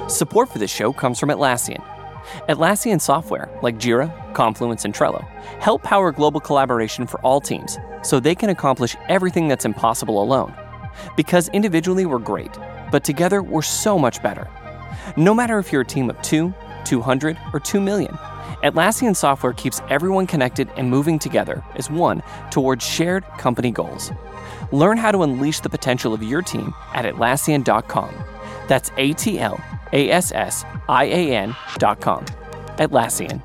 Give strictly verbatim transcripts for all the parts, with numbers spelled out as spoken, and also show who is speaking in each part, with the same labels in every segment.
Speaker 1: Support for this show comes from Atlassian. Atlassian software, like Jira, Confluence, and Trello, help power global collaboration for all teams so they can accomplish everything that's impossible alone. Because individually we're great, but together we're so much better. No matter if you're a team of two, two hundred, or two million, Atlassian software keeps everyone connected and moving together as one towards shared company goals. Learn how to unleash the potential of your team at Atlassian dot com. That's A T L A S S I A N dot com. Atlassian.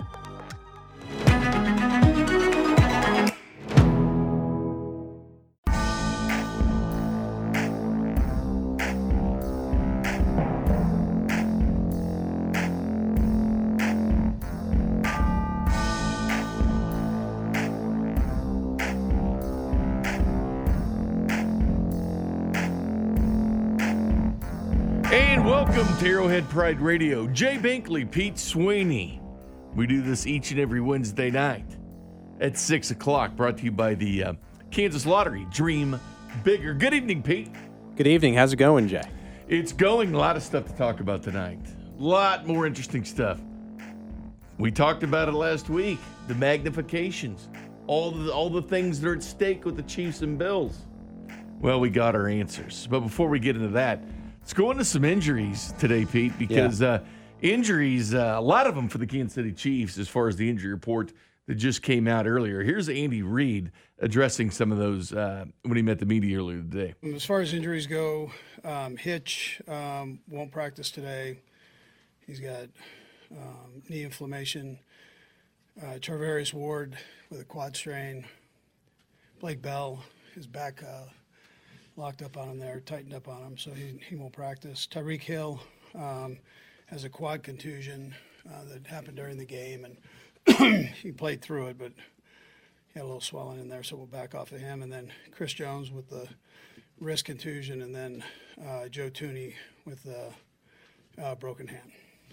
Speaker 2: Welcome to Arrowhead Pride Radio. Jay Binkley, Pete Sweeney. We do this each and every Wednesday night at six o'clock, brought to you by the uh, Kansas Lottery. Dream bigger. Good evening, Pete.
Speaker 3: Good evening. How's it going, Jay?
Speaker 2: It's going. A lot of stuff to talk about tonight. A lot more interesting stuff. We talked about it last week. The magnifications. All the, all the things that are at stake with the Chiefs and Bills. Well, we got our answers. But before we get into that, let's go into some injuries today, Pete, because yeah. uh, injuries, uh, a lot of them for the Kansas City Chiefs as far as the injury report that just came out earlier. Here's Andy Reid addressing some of those uh, when he met the media earlier today.
Speaker 4: As far as injuries go, um, Hitch um, won't practice today. He's got um, knee inflammation. Uh, Charvarius Ward with a quad strain. Blake Bell, his back uh, locked up on him there, tightened up on him, so he, he won't practice. Tyreek Hill um, has a quad contusion uh, that happened during the game, and he played through it, but he had a little swelling in there, so we'll back off of him. And then Chris Jones with the wrist contusion, and then uh, Joe Thuney with the uh, broken hand.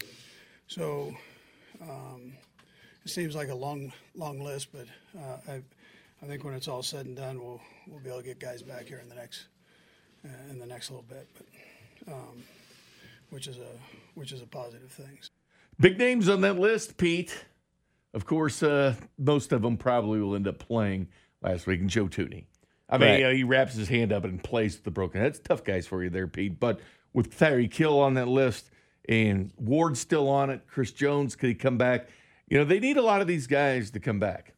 Speaker 4: So um, it seems like a long, long list, but uh, I, I think when it's all said and done, we'll we'll be able to get guys back here in the next uh, in the next little bit, but um, which is a which is a positive thing.
Speaker 2: Big names on that list, Pete. Of course, uh, most of them probably will end up playing last week. And Joe Thuney, I mean,
Speaker 3: Right.
Speaker 2: you know, he wraps his hand up and plays with the broken head. It's tough guys for you there, Pete. But with Tyreek Hill on that list and Ward still on it, Chris Jones, could he come back? You know, they need a lot of these guys to come back.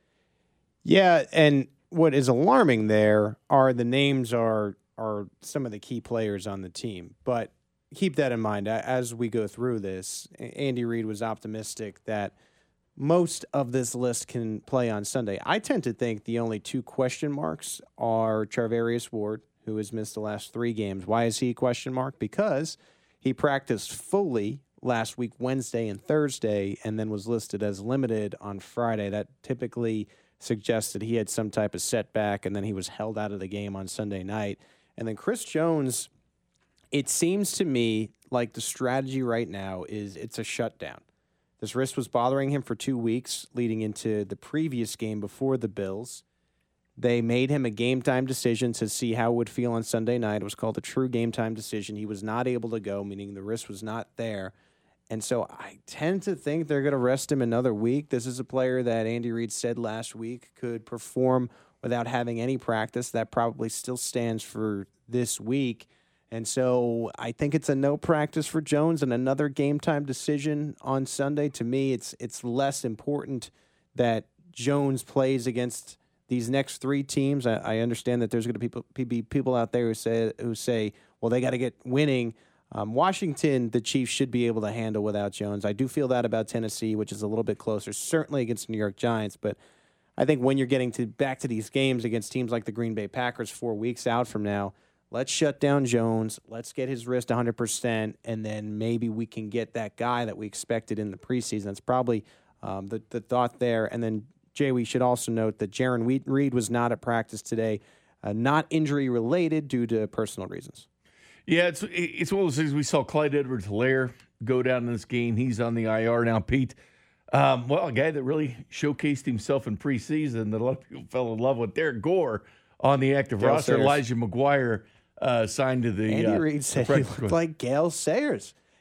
Speaker 3: Yeah, and what is alarming there are the names are are some of the key players on the team. But keep that in mind as we go through this. Andy Reid was optimistic that most of this list can play on Sunday. I tend to think the only two question marks are Charvarius Ward, who has missed the last three games. Why is he a question mark? Because he practiced fully last week, Wednesday and Thursday, and then was listed as limited on Friday. That typically suggested he had some type of setback, and then he was held out of the game on Sunday night. And then Chris Jones, it seems to me like the strategy right now is it's a shutdown. This wrist was bothering him for two weeks leading into the previous game before the Bills. They made him a game-time decision to see how it would feel on Sunday night. It was called a true game-time decision. He was not able to go, meaning the wrist was not there. And so I tend to think they're going to rest him another week. This is a player that Andy Reid said last week could perform without having any practice. That probably still stands for this week. And so I think it's a no practice for Jones and another game-time decision on Sunday. To me, it's it's less important that Jones plays against these next three teams. I, I understand that there's going to be, be people out there who say, who say well, they got to get winning. Um, Washington, the Chiefs should be able to handle without Jones. I do feel that about Tennessee, which is a little bit closer, certainly against the New York Giants. But I think when you're getting to back to these games against teams like the Green Bay Packers four weeks out from now, let's shut down Jones. Let's get his wrist one hundred percent, and then maybe we can get that guy that we expected in the preseason. That's probably um, the, the thought there. And then, Jay, we should also note that Jaron Reed was not at practice today, uh, not injury-related due to personal reasons.
Speaker 2: Yeah, it's it's one of those things. We saw Clyde Edwards-Helaire go down in this game. He's on the I R now, Pete. Um, well, a guy that really showcased himself in preseason that a lot of people fell in love with, Derek Gore, on the active
Speaker 3: Gale
Speaker 2: roster.
Speaker 3: Sayers.
Speaker 2: Elijah McGuire uh, signed to the
Speaker 3: Andy
Speaker 2: uh,
Speaker 3: Reid said
Speaker 2: the
Speaker 3: he looked like Gale Sayers.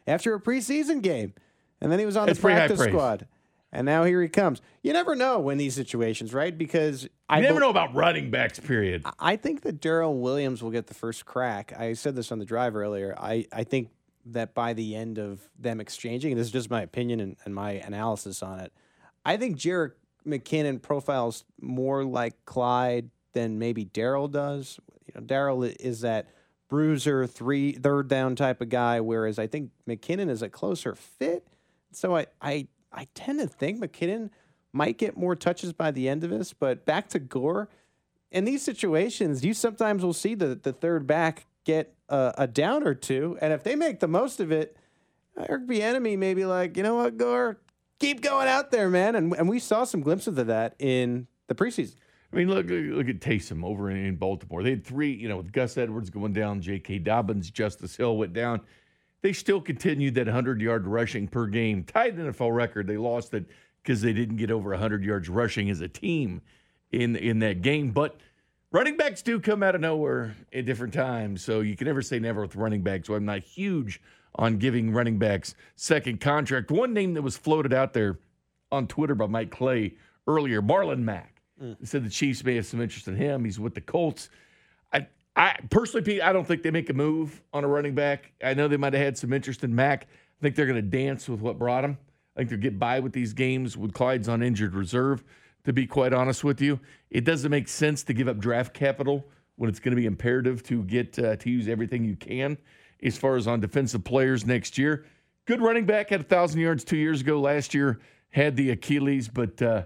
Speaker 3: after a preseason game. And then he was on
Speaker 2: That's
Speaker 3: the
Speaker 2: pretty high
Speaker 3: practice
Speaker 2: praise.
Speaker 3: squad. And now here he comes. You never know in these situations, right? Because I
Speaker 2: You never
Speaker 3: bel-
Speaker 2: know about running backs, period.
Speaker 3: I think that Darrell Williams will get the first crack. I said this on the drive earlier. I, I think that by the end of them exchanging, and this is just my opinion and, and my analysis on it, I think Jerick McKinnon profiles more like Clyde than maybe Darrell does. You know, Darrell is that bruiser, three third down type of guy, whereas I think McKinnon is a closer fit. So I I, I tend to think McKinnon might get more touches by the end of this. But back to Gore, in these situations, you sometimes will see the, the third back get a, a down or two, and if they make the most of it, Eric Bieniemy may be like, you know what, Gore, keep going out there, man. And and we saw some glimpses of that in the preseason.
Speaker 2: I mean, look look at Taysom over in, in Baltimore. They had three, you know, with Gus Edwards going down, J K. Dobbins, Justice Hill went down. They still continued that hundred-yard rushing per game. Tied N F L record. They lost it because they didn't get over one hundred yards rushing as a team in, in that game. But running backs do come out of nowhere at different times, so you can never say never with running backs. So I'm not huge on giving running backs second contract. One name that was floated out there on Twitter by Mike Clay earlier, Marlon Mack. Mm. He said the Chiefs may have some interest in him. He's with the Colts. I, I personally, Pete, I don't think they make a move on a running back. I know they might have had some interest in Mack. I think they're going to dance with what brought him. I think they'll get by with these games with Clyde's on injured reserve, to be quite honest with you. It doesn't make sense to give up draft capital when it's going to be imperative to get uh, to use everything you can as far as on defensive players next year. Good running back, had one thousand yards two years ago. Last year had the Achilles, but uh,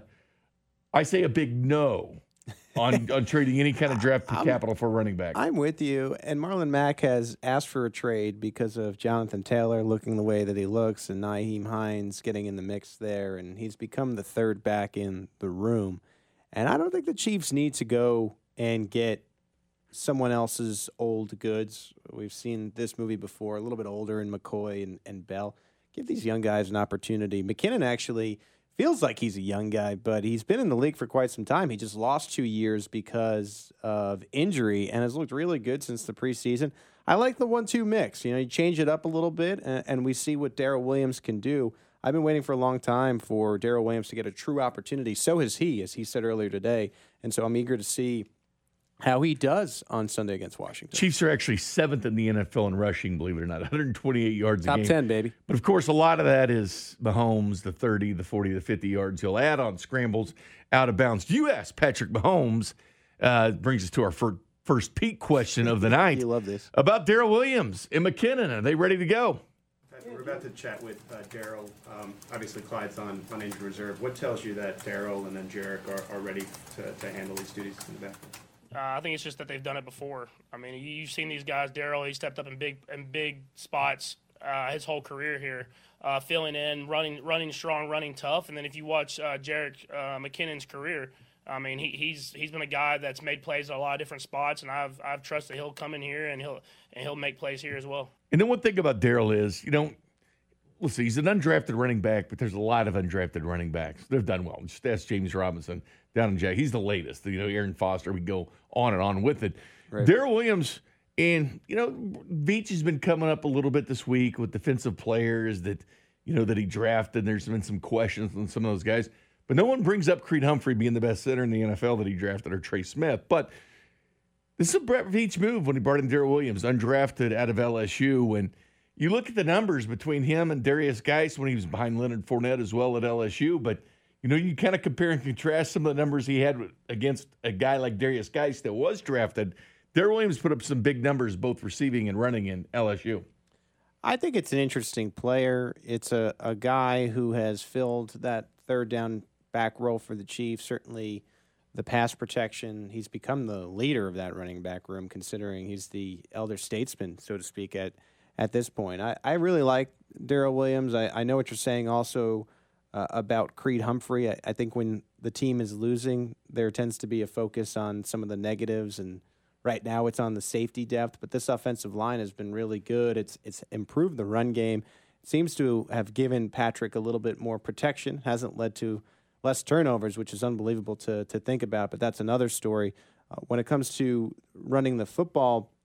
Speaker 2: I say a big no on, on trading any kind of draft
Speaker 3: I'm,
Speaker 2: capital for a running back.
Speaker 3: I'm with you. And Marlon Mack has asked for a trade because of Jonathan Taylor looking the way that he looks and Nyheim Hines getting in the mix there. And he's become the third back in the room. And I don't think the Chiefs need to go and get someone else's old goods. We've seen this movie before, a little bit older in McCoy and, and Bell. Give these young guys an opportunity. McKinnon actually feels like he's a young guy, but he's been in the league for quite some time. He just lost two years because of injury and has looked really good since the preseason. I like the one two mix. You know, you change it up a little bit, and, and we see what Darrell Williams can do. I've been waiting for a long time for Darrell Williams to get a true opportunity. So has he, as he said earlier today. And so I'm eager to see how he does on Sunday against Washington.
Speaker 2: Chiefs are actually seventh in the N F L in rushing, believe it or not, one hundred twenty-eight yards
Speaker 3: Top
Speaker 2: a game.
Speaker 3: ten, baby.
Speaker 2: But, of course, a lot of that is Mahomes, the thirty, the forty, the fifty yards he'll add on scrambles out of bounds. U S Patrick Mahomes uh, brings us to our fir- first peak question of the night.
Speaker 3: You love this.
Speaker 2: About Darrell Williams and McKinnon. Are they ready to go?
Speaker 5: We're about to chat with uh, Darrell. Um, obviously, Clyde's on, on injured reserve. What tells you that Darrell and then Jerick are, are ready to, to handle these duties in the backfield?
Speaker 6: Uh, I think it's just that they've done it before. I mean, you, you've seen these guys. Darrell, he stepped up in big in big spots uh, his whole career here, uh, filling in, running running strong, running tough. And then if you watch uh, Jerick uh, McKinnon's career, I mean, he, he's he's been a guy that's made plays at a lot of different spots, and I've I've trusted he'll come in here and he'll and he'll make plays here as well.
Speaker 2: And then one thing about Darrell is, you know, listen, he's an undrafted running back, but there's a lot of undrafted running backs. They've done well. Just ask James Robinson down in Jack. He's the latest. You know, Aaron Foster, we go on and on with it. Right. Darrell Williams, and, you know, Veach has been coming up a little bit this week with defensive players that, you know, that he drafted. There's been some questions on some of those guys. But no one brings up Creed Humphrey being the best center in the N F L that he drafted, or Trey Smith. But this is a Brett Veach move when he brought in Darrell Williams, undrafted out of L S U. And you look at the numbers between him and Darius Geis when he was behind Leonard Fournette as well at L S U. But, you know, you kind of compare and contrast some of the numbers he had against a guy like Darius Geis that was drafted. Darrell Williams put up some big numbers, both receiving and running in L S U.
Speaker 3: I think it's an interesting player. It's a, a guy who has filled that third down back role for the Chiefs. Certainly the pass protection. He's become the leader of that running back room, considering he's the elder statesman, so to speak, at at this point. I, I really like Darrell Williams. I, I know what you're saying also uh, about Creed Humphrey. I, I think when the team is losing, there tends to be a focus on some of the negatives, and right now it's on the safety depth. But this offensive line has been really good. It's it's improved the run game. It seems to have given Patrick a little bit more protection. Hasn't led to less turnovers, which is unbelievable to to think about, but that's another story. Uh, when it comes to running the football,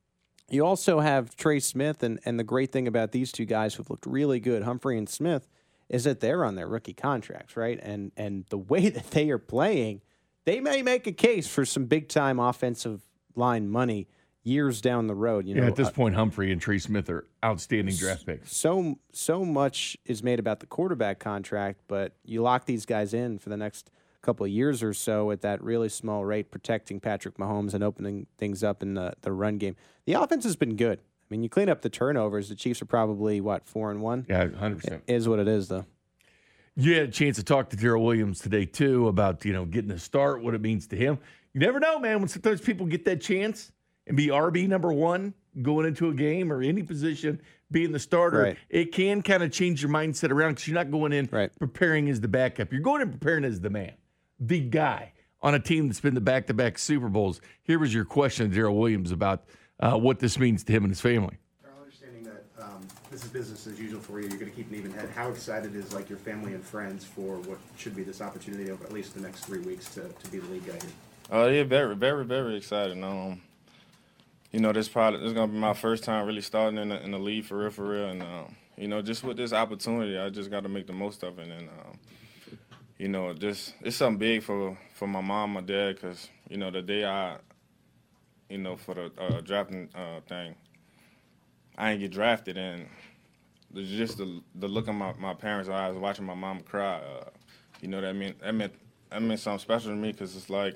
Speaker 3: You also have Trey Smith, and, and the great thing about these two guys who've looked really good, Humphrey and Smith, is that they're on their rookie contracts, right? And and the way that they are playing, they may make a case for some big-time offensive line money years down the road. You
Speaker 2: yeah,
Speaker 3: know,
Speaker 2: at this
Speaker 3: uh,
Speaker 2: point, Humphrey and Trey Smith are outstanding draft picks.
Speaker 3: So so much is made about the quarterback contract, but you lock these guys in for the next couple of years or so at that really small rate, protecting Patrick Mahomes and opening things up in the, the run game. The offense has been good. I mean, you clean up the turnovers. The Chiefs are probably, what, four and one?
Speaker 2: Yeah, one hundred percent.
Speaker 3: It is what it is, though.
Speaker 2: You had a chance to talk to Darrell Williams today, too, about, you know, getting a start, what it means to him. You never know, man, when sometimes people get that chance and be R B number one going into a game or any position, being the starter,
Speaker 3: Right.
Speaker 2: it can kind of change your mindset around because you're not going in
Speaker 3: Right.
Speaker 2: preparing as the backup. You're going in preparing as the man, the guy on a team that's been the back-to-back Super Bowls. Here was your question to Darrell Williams about uh, what this means to him and his family.
Speaker 5: Darrell, understanding that um, this is business as usual for you, you're going to keep an even head. How excited is like your family and friends for what should be this opportunity over at least the next three weeks to, to be the lead guy here?
Speaker 7: Uh, yeah, very, very, very excited. Um, you know, this probably this is gonna be my first time really starting in the, in the league for real, for real. And um, you know, just with this opportunity, I just got to make the most of it. And um, you know, just it's something big for for my mom, my dad, because you know the day I, you know, for the uh, drafting uh, thing, I didn't get drafted, and the, just the the look in my, my parents' eyes watching my mom cry, uh, you know, that meant that meant that meant something special to me because it's like.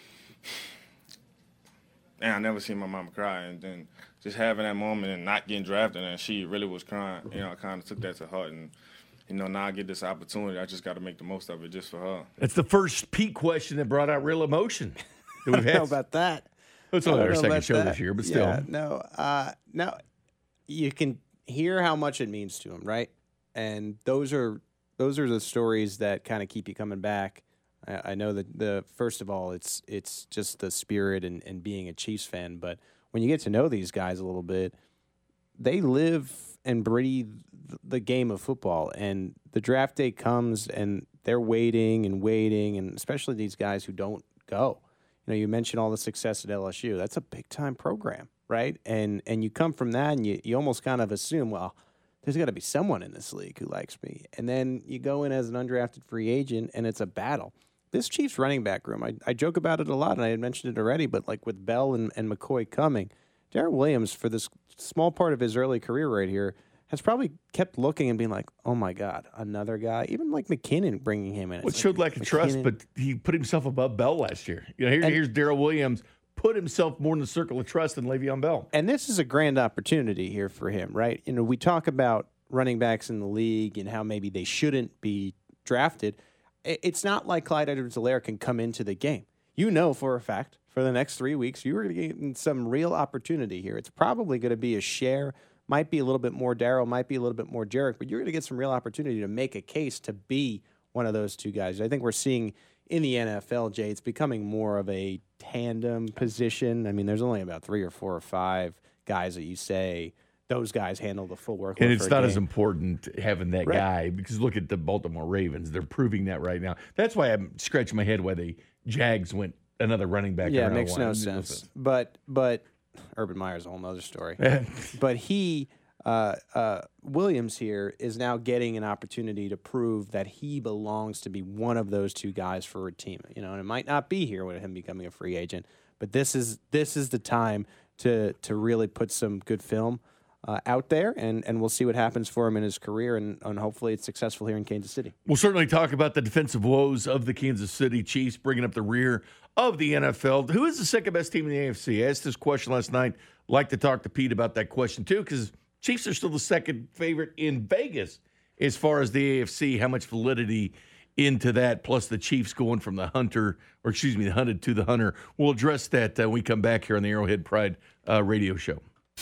Speaker 7: And I never seen my mama cry, and then just having that moment and not getting drafted, and she really was crying. You know, I kind of took that to heart, and you know, now I get this opportunity. I just got to make the most of it, just for her.
Speaker 2: That's the first Pete question that brought out real emotion that we've
Speaker 3: I don't know
Speaker 2: had.
Speaker 3: about that.
Speaker 2: It's
Speaker 3: I
Speaker 2: only
Speaker 3: don't
Speaker 2: our
Speaker 3: know
Speaker 2: second
Speaker 3: about
Speaker 2: show
Speaker 3: that.
Speaker 2: this year, but still.
Speaker 3: Yeah, no, uh, no, you can hear how much it means to him, right? And those are those are the stories that kind of keep you coming back. I, I know that the first of all, it's it's just the spirit and, and being a Chiefs fan, but when you get to know these guys a little bit, they live and breathe the game of football, and the draft day comes and they're waiting and waiting, and especially these guys who don't go. You know, you mentioned all the success at L S U. That's a big-time program, right? And and you come from that, and you, you almost kind of assume, well, there's got to be someone in this league who likes me. And then you go in as an undrafted free agent, and it's a battle. This Chiefs running back room, I, I joke about it a lot, and I had mentioned it already, but like with Bell and, and McCoy coming, Darrell Williams, for this small part of his early career right here, has probably kept looking and being like, oh, my God, another guy. Even like McKinnon bringing him in.
Speaker 2: Well, it
Speaker 3: It's
Speaker 2: showed
Speaker 3: like,
Speaker 2: lack of trust,
Speaker 3: McKinnon-
Speaker 2: but he put himself above Bell last year. You know, here,
Speaker 3: And-
Speaker 2: here's Darrell Williams put himself more in the circle of trust than Le'Veon Bell.
Speaker 3: And this is a grand opportunity here for him, right? You know, we talk about running backs in the league and how maybe they shouldn't be drafted. I- It's not like Clyde Edwards-Helaire can come into the game. You know for a fact for the next three weeks you are going to get some real opportunity here. It's probably going to be a share, might be a little bit more Darrell, might be a little bit more Jarek, but you're going to get some real opportunity to make a case to be one of those two guys. I think we're seeing in the N F L, Jay, it's becoming more of a tandem position. I mean, there's only about three or four or five guys that you say those guys handle the full workload.
Speaker 2: And it's
Speaker 3: for a
Speaker 2: not
Speaker 3: game.
Speaker 2: as important having that
Speaker 3: Right.
Speaker 2: guy because look at the Baltimore Ravens. They're proving that right now. That's why I'm scratching my head why the Jags went another running back.
Speaker 3: Yeah,
Speaker 2: or
Speaker 3: it makes
Speaker 2: another
Speaker 3: no
Speaker 2: one.
Speaker 3: sense. But but Urban Meyer's a whole nother story. But he, uh, uh, Williams here, is now getting an opportunity to prove that he belongs to be one of those two guys for a team. You know, and it might not be here with him becoming a free agent, but this is this is the time to to really put some good film uh, out there, and, and we'll see what happens for him in his career, and, and hopefully it's successful here in Kansas City.
Speaker 2: We'll certainly talk about the defensive woes of the Kansas City Chiefs, bringing up the rear of the N F L. Who is the second best team in the A F C? I asked this question last night. Like to talk to Pete about that question, too, because Chiefs are still the second favorite in Vegas as far as the A F C. How much validity into that, plus the Chiefs going from the hunter, or excuse me, the hunted to the hunter. We'll address that uh, when we come back here on the Arrowhead Pride uh, radio show.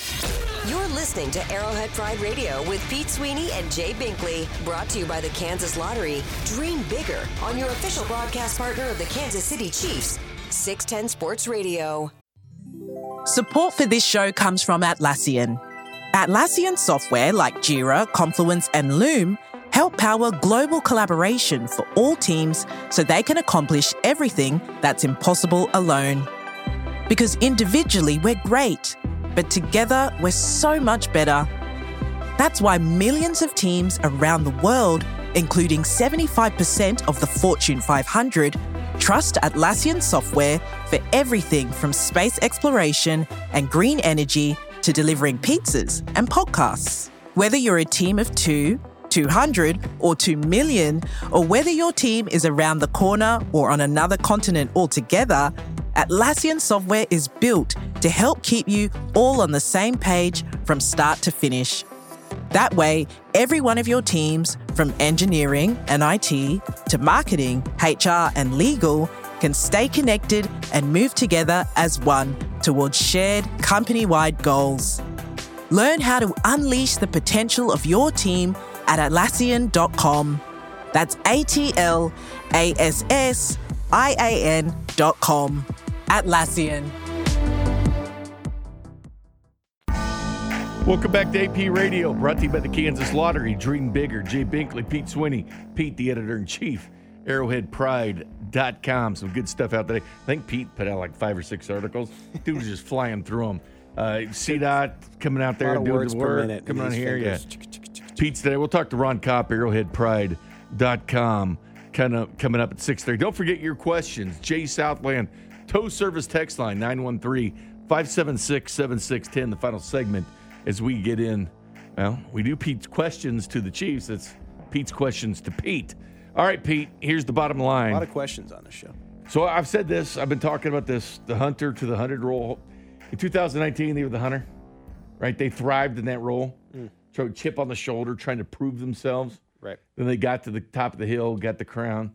Speaker 8: You're listening to Arrowhead Pride Radio with Pete Sweeney and Jay Binkley. Brought to you by the Kansas Lottery. Dream bigger on your official broadcast partner of the Kansas City Chiefs, six ten Sports Radio.
Speaker 9: Support for this show comes from Atlassian. Atlassian software like Jira, Confluence, and Loom help power global collaboration for all teams so they can accomplish everything that's impossible alone. Because individually we're great, but together we're so much better. That's why millions of teams around the world, including seventy-five percent of the Fortune five hundred, trust Atlassian software for everything from space exploration and green energy to delivering pizzas and podcasts. Whether you're a team of two, two hundred, or two million, or whether your team is around the corner or on another continent altogether, Atlassian software is built to help keep you all on the same page from start to finish. That way, every one of your teams, from engineering and I T to marketing, H R, and legal, can stay connected and move together as one towards shared company-wide goals. Learn how to unleash the potential of your team at Atlassian dot com. That's A T L A S S I A N dot com. Atlassian.
Speaker 2: Welcome back to A P Radio, brought to you by the Kansas Lottery. Dream bigger. Jay Binkley, Pete Sweeney. Pete, the editor-in-chief, arrowhead pride dot com. Some good stuff out today. I think Pete put out like five or six articles. Dude was just flying through them. Uh, C DOT coming out there doing the work. Coming on here, yeah. Pete's today. We'll talk to Ron Kopp, arrowhead pride dot com, kind of coming up at six thirty. Don't forget your questions. Jay Southland, tow service text line, nine one three, five seven six, seven six one zero. The final segment as we get in. Well, we do Pete's questions to the Chiefs. It's Pete's questions to Pete. All right, Pete, here's the bottom line.
Speaker 3: A lot of questions on the show.
Speaker 2: So I've said this. I've been talking about this, the hunter to the hunted role. In two thousand nineteen, they were the hunter, right? They thrived in that role. Mm. Showed chip on the shoulder, trying to prove themselves.
Speaker 3: Right.
Speaker 2: Then they got to the top of the hill, got the crown.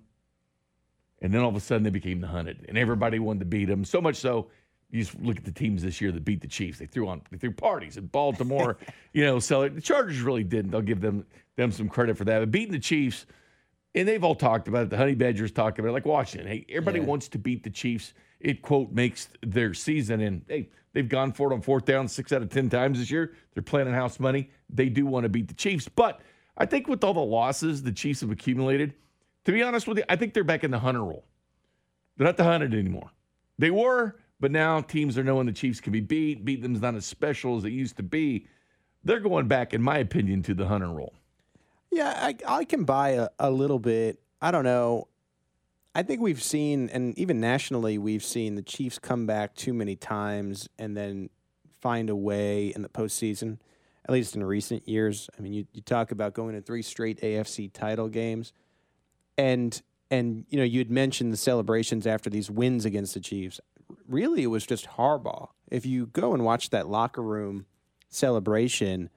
Speaker 2: And then all of a sudden they became the hunted. And everybody wanted to beat them. So much so, you just look at the teams this year that beat the Chiefs. They threw on they threw parties in Baltimore. you know, so the Chargers really didn't. They'll give them them some credit for that. But beating the Chiefs, and they've all talked about it. The Honey Badgers talked about it. Like Washington. Hey, everybody yeah. wants to beat the Chiefs. It, quote, makes their season. And, hey, they've gone for it on fourth down six out of ten times this year. They're playing on house money. They do want to beat the Chiefs. But I think with all the losses the Chiefs have accumulated, to be honest with you, I think they're back in the hunter role. They're not the hunted anymore. They were, but now teams are knowing the Chiefs can be beat. Beat them's not as special as it used to be. They're going back, in my opinion, to the hunter role.
Speaker 3: Yeah, I, I can buy a, a little bit. I don't know. I think we've seen, and even nationally, we've seen the Chiefs come back too many times and then find a way in the postseason, at least in recent years. I mean, you, you talk about going to three straight A F C title games, and, and you know, you had mentioned the celebrations after these wins against the Chiefs. Really, it was just Harbaugh. If you go and watch that locker room celebration,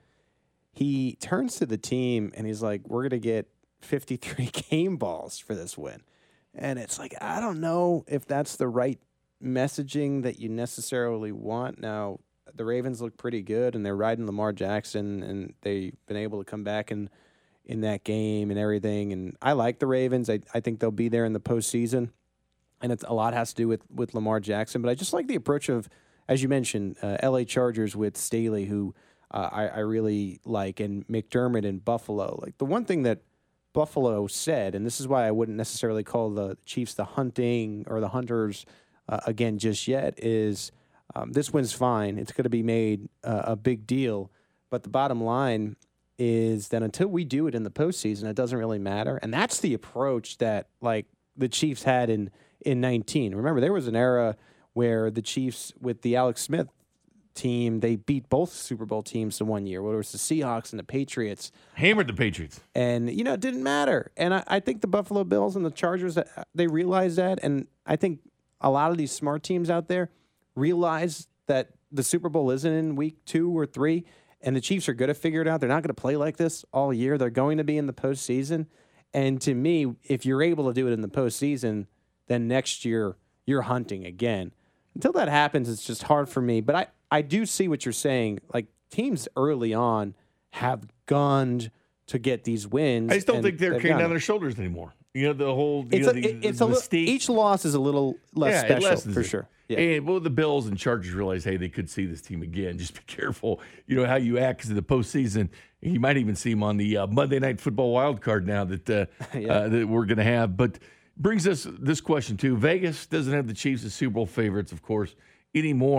Speaker 3: he turns to the team and he's like, we're going to get fifty-three game balls for this win. And it's like, I don't know if that's the right messaging that you necessarily want. Now, the Ravens look pretty good, and they're riding Lamar Jackson, and they've been able to come back in, in that game and everything. And I like the Ravens. I, I think they'll be there in the postseason. And it's, a lot has to do with, with Lamar Jackson. But I just like the approach of, as you mentioned, uh, L A Chargers with Staley, who uh, I, I really like, and McDermott in Buffalo. Like, the one thing that Buffalo said, and this is why I wouldn't necessarily call the Chiefs the hunting or the hunters uh, again just yet, is um, this win's fine. It's going to be made uh, a big deal. But the bottom line is that until we do it in the postseason, it doesn't really matter. And that's the approach that, like, the Chiefs had in, in nineteen. Remember, there was an era where the Chiefs, with the Alex Smith team, they beat both Super Bowl teams in one year, whether it was the Seahawks and the Patriots.
Speaker 2: Hammered the Patriots.
Speaker 3: And, you know, it didn't matter. And I, I think the Buffalo Bills and the Chargers, they realize that. And I think a lot of these smart teams out there realize that the Super Bowl isn't in week two or three, and the Chiefs are going to figure it out. They're not going to play like this all year. They're going to be in the postseason. And to me, if you're able to do it in the postseason, then next year you're hunting again. Until that happens, it's just hard for me. But I, I do see what you're saying. Like, teams early on have gunned to get these wins.
Speaker 2: I just don't think they're carrying down their shoulders anymore. You know, the whole you
Speaker 3: it's
Speaker 2: know,
Speaker 3: a,
Speaker 2: the,
Speaker 3: it's
Speaker 2: the
Speaker 3: a little, each loss is a little less
Speaker 2: yeah,
Speaker 3: special for
Speaker 2: it.
Speaker 3: sure. Yeah.
Speaker 2: And well, the Bills and Chargers realize, hey, they could see this team again. Just be careful, you know, how you act in the postseason. You might even see them on the uh, Monday Night Football wild card now that uh, yeah. uh, that we're going to have. But brings us this question too. Vegas doesn't have the Chiefs as Super Bowl favorites, of course, anymore.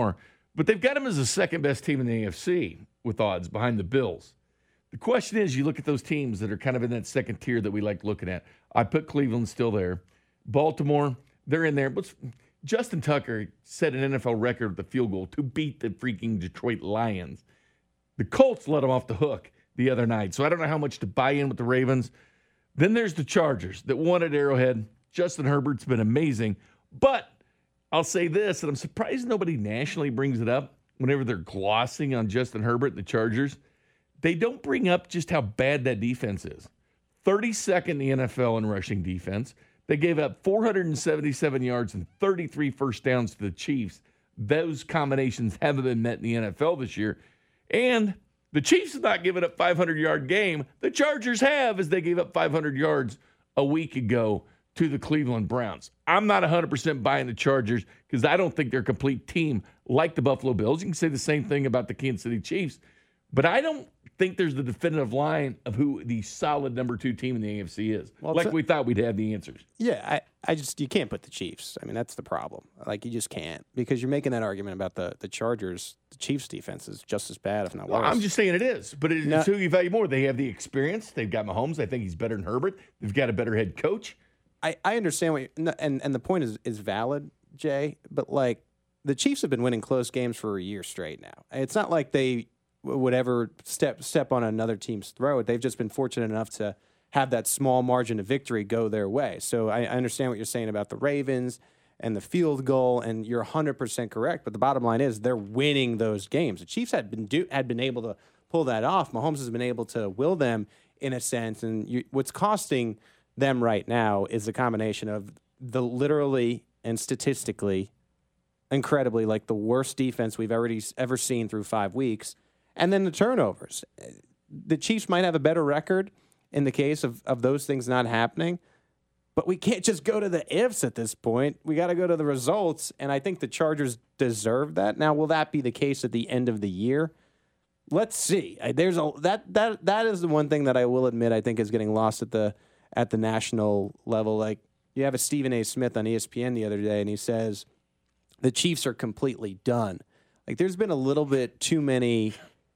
Speaker 2: But they've got them as the second best team in the A F C with odds behind the Bills. The question is, you look at those teams that are kind of in that second tier that we like looking at. I put Cleveland still there. Baltimore, they're in there. But Justin Tucker set an N F L record with the field goal to beat the freaking Detroit Lions. The Colts let them off the hook the other night. So I don't know how much to buy in with the Ravens. Then there's the Chargers that won at Arrowhead. Justin Herbert's been amazing. But I'll say this, and I'm surprised nobody nationally brings it up whenever they're glossing on Justin Herbert and the Chargers. They don't bring up just how bad that defense is. thirty-second in the N F L in rushing defense. They gave up four hundred seventy-seven yards and thirty-three first downs to the Chiefs. Those combinations haven't been met in the N F L this year. And the Chiefs have not given up five hundred-yard game. The Chargers have, as they gave up five hundred yards a week ago to the Cleveland Browns. I'm not one hundred percent buying the Chargers because I don't think they're a complete team like the Buffalo Bills. You can say the same thing about the Kansas City Chiefs. But I don't think there's the definitive line of who the solid number two team in the A F C is. Well, like a, we thought we'd have the answers.
Speaker 3: Yeah, I, I just, you can't put the Chiefs. I mean, that's the problem. Like, you just can't because you're making that argument about the, the Chargers. The Chiefs defense is just as bad, if not worse.
Speaker 2: Well, I'm just saying it is. But it's no, who you value more. They have the experience. They've got Mahomes. I think he's better than Herbert. They've got a better head coach.
Speaker 3: I, I understand what you, and, and the point is, is valid, Jay, but, like, the Chiefs have been winning close games for a year straight now. It's not like they would ever step step on another team's throat. They've just been fortunate enough to have that small margin of victory go their way. So I, I understand what you're saying about the Ravens and the field goal, and you're one hundred percent correct. But the bottom line is they're winning those games. The Chiefs had been do, had been able to pull that off. Mahomes has been able to will them in a sense, and you, what's costing them right now is a combination of the literally and statistically, incredibly, like the worst defense we've ever ever seen through five weeks. And then the turnovers. The Chiefs might have a better record in the case of, of those things not happening, but we can't just go to the ifs at this point. We got to go to the results, and I think the Chargers deserve that. Now, will that be the case at the end of the year? Let's see. There's a that that that is the one thing that I will admit I think is getting lost at the at the national level. Like, you have a Stephen A. Smith on E S P N the other day, and he says the Chiefs are completely done. Like, there's been a little bit too many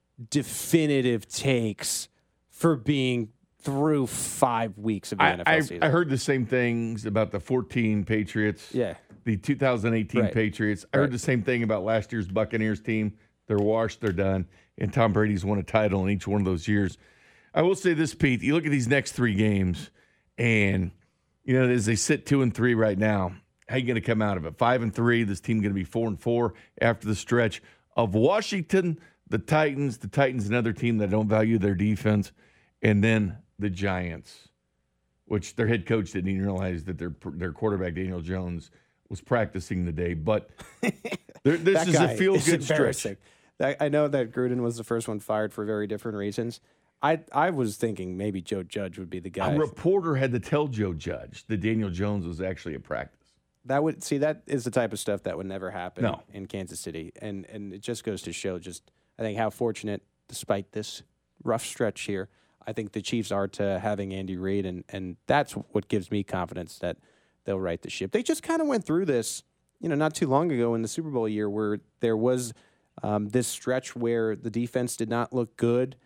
Speaker 3: definitive takes for being through five weeks of the
Speaker 2: I,
Speaker 3: N F L
Speaker 2: I,
Speaker 3: season.
Speaker 2: I heard the same things about the fourteen Patriots,
Speaker 3: yeah,
Speaker 2: the two thousand eighteen
Speaker 3: right.
Speaker 2: Patriots. I
Speaker 3: right.
Speaker 2: heard the same thing about last year's Buccaneers team. They're washed, they're done, and Tom Brady's won a title in each one of those years. I will say this, Pete, you look at these next three games, and you know, as they sit two and three right now, how are you going to come out of it? Five and three, this team going to be four and four after the stretch of Washington, the Titans, the Titans, another team that don't value their defense, and then the Giants, which their head coach didn't even realize that their their quarterback, Daniel Jones, was practicing the day. But there, this is a feel-good stretch.
Speaker 3: I know that Gruden was the first one fired for very different reasons. I I was thinking maybe Joe Judge would be the guy.
Speaker 2: A reporter had to tell Joe Judge that Daniel Jones was actually at practice.
Speaker 3: That would see that is the type of stuff that would never happen
Speaker 2: no.
Speaker 3: in Kansas City, and and it just goes to show just I think how fortunate, despite this rough stretch here, I think the Chiefs are to having Andy Reid, and and that's what gives me confidence that they'll right the ship. They just kind of went through this, you know, not too long ago in the Super Bowl year where there was um, this stretch where the defense did not look good,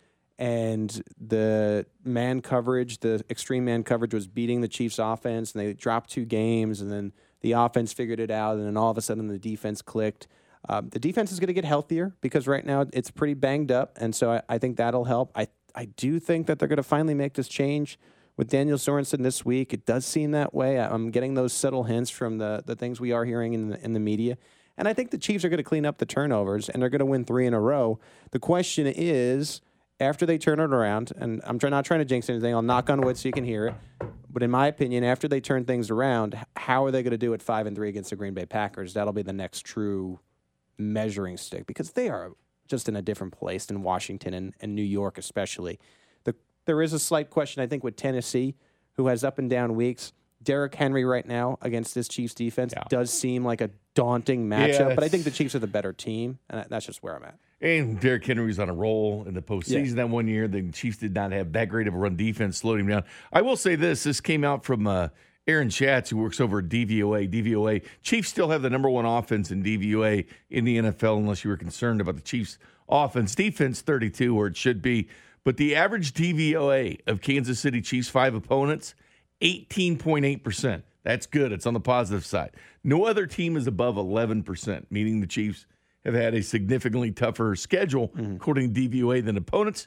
Speaker 3: and the man coverage, the extreme man coverage was beating the Chiefs offense, and they dropped two games, and then the offense figured it out, and then all of a sudden the defense clicked. Um, the defense is going to get healthier because right now it's pretty banged up, and so I, I think that'll help. I, I do think that they're going to finally make this change with Daniel Sorensen this week. It does seem that way. I'm getting those subtle hints from the, the things we are hearing in the, in the media, and I think the Chiefs are going to clean up the turnovers, and they're going to win three in a row. The question is, after they turn it around, and I'm try, not trying to jinx anything, I'll knock on wood so you can hear it, but in my opinion, after they turn things around, how are they going to do at five and three against the Green Bay Packers? That'll be the next true measuring stick because they are just in a different place than Washington and, and New York especially. The, there is a slight question, I think, with Tennessee, who has up and down weeks. Derrick Henry right now against this Chiefs defense yeah. does seem like a daunting matchup, yeah, but I think the Chiefs are the better team, and that's just where I'm at.
Speaker 2: And Derrick Henry's on a roll in the postseason yeah. that one year. The Chiefs did not have that great of a run defense, slowed him down. I will say this. This came out from uh, Aaron Schatz, who works over at D V O A. D V O A, Chiefs still have the number one offense in D V O A in the N F L, unless you were concerned about the Chiefs' offense. Defense, thirty-two, where it should be. But the average D V O A of Kansas City Chiefs' five opponents, eighteen point eight percent. That's good. It's on the positive side. No other team is above eleven percent, meaning the Chiefs have had a significantly tougher schedule, mm-hmm. according to D V O A, than opponents.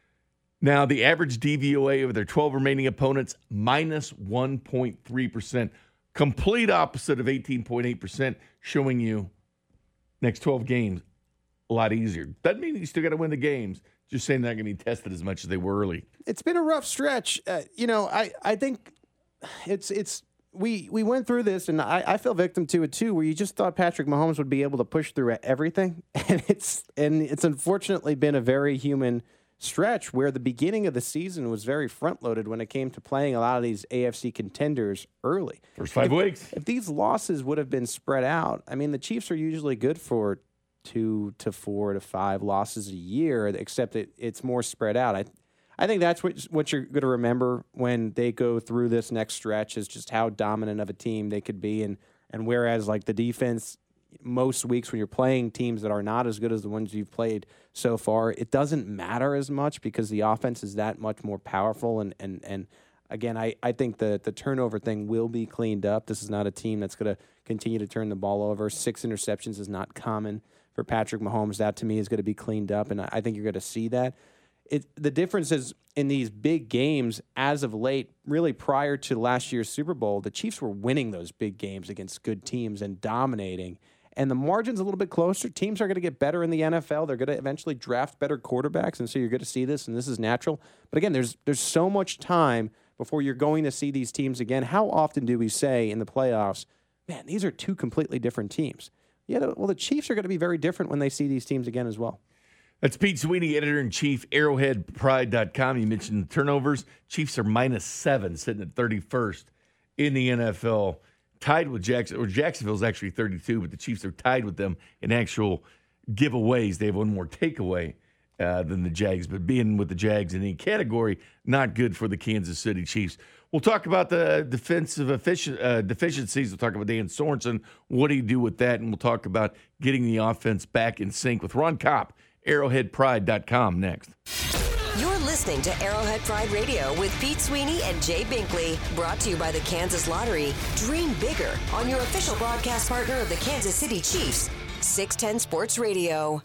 Speaker 2: Now, the average D V O A of their twelve remaining opponents, minus one point three percent. Complete opposite of eighteen point eight percent, showing you next twelve games a lot easier. Doesn't mean you still got to win the games. Just saying they're not going to be tested as much as they were early.
Speaker 3: It's been a rough stretch. Uh, you know, I, I think it's it's we we went through this, and I, I fell victim to it too, where you just thought Patrick Mahomes would be able to push through everything, and it's and it's unfortunately been a very human stretch where the beginning of the season was very front-loaded when it came to playing a lot of these A F C contenders early.
Speaker 2: First five
Speaker 3: if,
Speaker 2: weeks.
Speaker 3: If these losses would have been spread out, I mean, the Chiefs are usually good for two to four to five losses a year, except it, it's more spread out. I I think that's what what you're going to remember when they go through this next stretch is just how dominant of a team they could be. And, and whereas, like, the defense, most weeks when you're playing teams that are not as good as the ones you've played so far, it doesn't matter as much because the offense is that much more powerful. And, and, and again, I, I think the, the turnover thing will be cleaned up. This is not a team that's going to continue to turn the ball over. Six interceptions is not common for Patrick Mahomes. That, to me, is going to be cleaned up, and I think you're going to see that. It, the difference is in these big games as of late, really prior to last year's Super Bowl, the Chiefs were winning those big games against good teams and dominating. And the margin's a little bit closer. Teams are going to get better in the N F L. They're going to eventually draft better quarterbacks, and so you're going to see this, and this is natural. But again, there's there's so much time before you're going to see these teams again. How often do we say in the playoffs, man, these are two completely different teams? Yeah, well, the Chiefs are going to be very different when they see these teams again as well.
Speaker 2: That's Pete Sweeney, editor-in-chief, arrowhead pride dot com. You mentioned the turnovers. Chiefs are minus seven, sitting at thirty-first in the N F L. Tied with Jacksonville. Jacksonville's actually thirty-two, but the Chiefs are tied with them in actual giveaways. They have one more takeaway uh, than the Jags, but being with the Jags in any category, not good for the Kansas City Chiefs. We'll talk about the defensive effici- uh, deficiencies. We'll talk about Dan Sorensen. What do you do with that? And we'll talk about getting the offense back in sync with Ron Kopp, arrowhead pride dot com next.
Speaker 8: You're listening to Arrowhead Pride Radio with Pete Sweeney and Jay Binkley. Brought to you by the Kansas Lottery. Dream bigger on your official broadcast partner of the Kansas City Chiefs. six ten Sports Radio.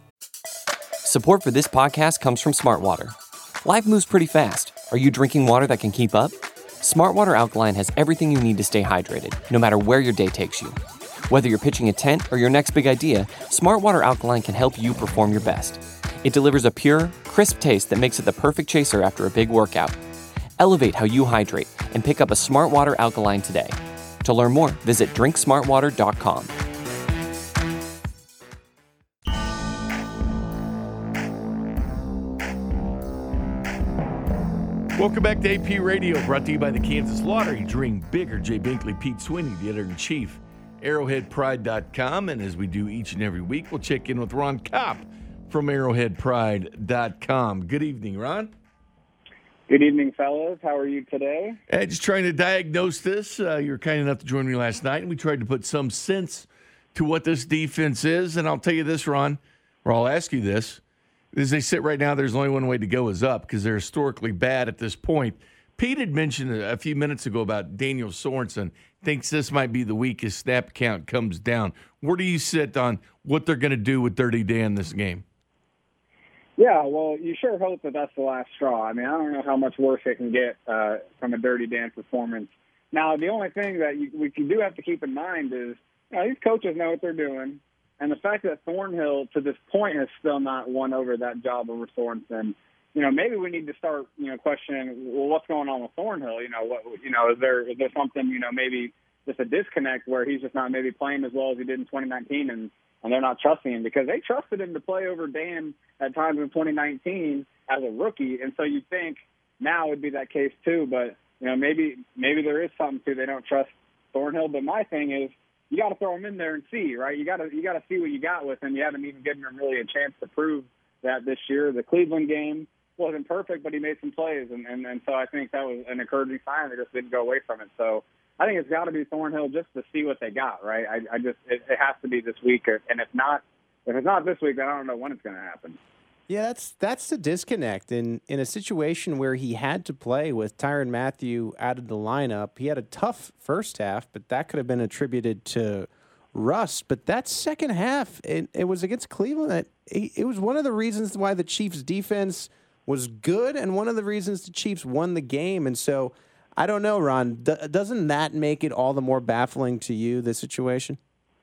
Speaker 1: Support for this podcast comes from Smart Water. Life moves pretty fast. Are you drinking water that can keep up? Smart Water Alkaline has everything you need to stay hydrated, no matter where your day takes you. Whether you're pitching a tent or your next big idea, Smart Water Alkaline can help you perform your best. It delivers a pure, crisp taste that makes it the perfect chaser after a big workout. Elevate how you hydrate and pick up a Smart Water Alkaline today. To learn more, visit drink smart water dot com.
Speaker 2: Welcome back to A P Radio, brought to you by the Kansas Lottery. Dream bigger. Jay Binkley, Pete Sweeney, the editor-in-chief, arrowhead pride dot com. And as we do each and every week, we'll check in with Ron Kopp from arrowhead pride dot com. Good evening, Ron.
Speaker 10: Good evening, fellas. How are you today?
Speaker 2: Uh, just trying to diagnose this. Uh, you were kind enough to join me last night, and we tried to put some sense to what this defense is. And I'll tell you this, Ron, or I'll ask you this. As they sit right now, there's only one way to go is up because they're historically bad at this point. Pete had mentioned a few minutes ago about Daniel Sorensen. Thinks this might be the weakest snap count comes down. Where do you sit on what they're going to do with Dirty Dan this game?
Speaker 10: Yeah, well, you sure hope that that's the last straw. I mean, I don't know how much worse it can get uh, from a Dirty Dan performance. Now, the only thing that you, we do have to keep in mind is, you know, these coaches know what they're doing. And the fact that Thornhill, to this point, has still not won over that job over Sorensen, you know, maybe we need to start, you know, questioning, well, what's going on with Thornhill? You know, what, you know, is there is there something, you know, maybe just a disconnect where he's just not maybe playing as well as he did in twenty nineteen, and, and they're not trusting him because they trusted him to play over Dan at times in twenty nineteen as a rookie, and so you think now would be that case too. But you know, maybe maybe there is something to they don't trust Thornhill. But my thing is, you got to throw him in there and see, right? You got to you got to see what you got with him. You haven't even given him really a chance to prove that this year. The Cleveland game wasn't perfect, but he made some plays, and, and, and so I think that was an encouraging sign. They just didn't go away from it. So I think it's got to be Thornhill just to see what they got, right? I, I just it, it has to be this week, or, and if not, if it's not this week, then I don't know when it's going to happen.
Speaker 3: Yeah, that's that's the disconnect. In in a situation where he had to play with Tyrann Mathieu out of the lineup, he had a tough first half, but that could have been attributed to rust. But that second half, it, it was against Cleveland. It, it was one of the reasons why the Chiefs' defense was good, and one of the reasons the Chiefs won the game. And so, I don't know, Ron, d- doesn't that make it all the more baffling to you, the situation?